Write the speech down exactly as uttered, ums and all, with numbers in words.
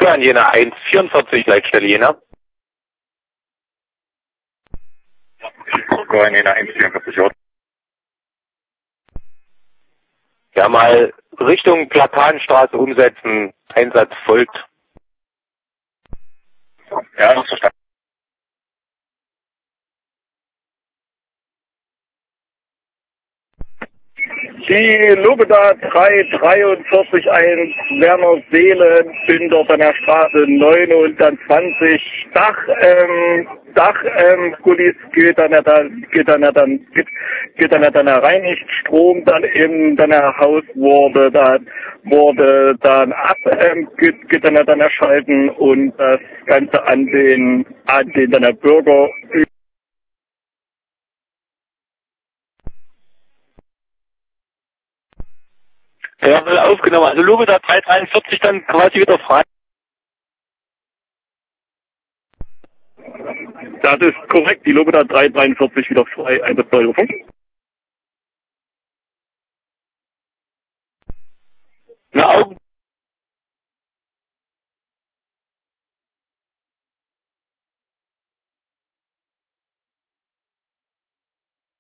an Jena eins vierundvierzig, Leitstelle Jena. Go an Jena eins vierundvierzig, Ort. Ja, mal Richtung Platanstraße umsetzen. Einsatz folgt. Ja, das verstanden. Die Lobeda drei dreiundvierzig eins, Werner Seelen, bin dort an der Straße neunundzwanzig, Dach, ähm, Dach, ähm, Gullis geht dann, dann, geht dann, dann, geht, geht dann, dann reinigt, Strom dann im, dann Haus wurde dann, wurde dann ab, ähm, geht, geht dann, dann erschalten und das Ganze an den, an den, dann der Bürger Ja, aufgenommen. Also Lobeda drei dreiundvierzig dann quasi wieder frei. Das ist korrekt, die Lobeda drei dreiundvierzig wieder frei, Einsatzbeurufung. Na,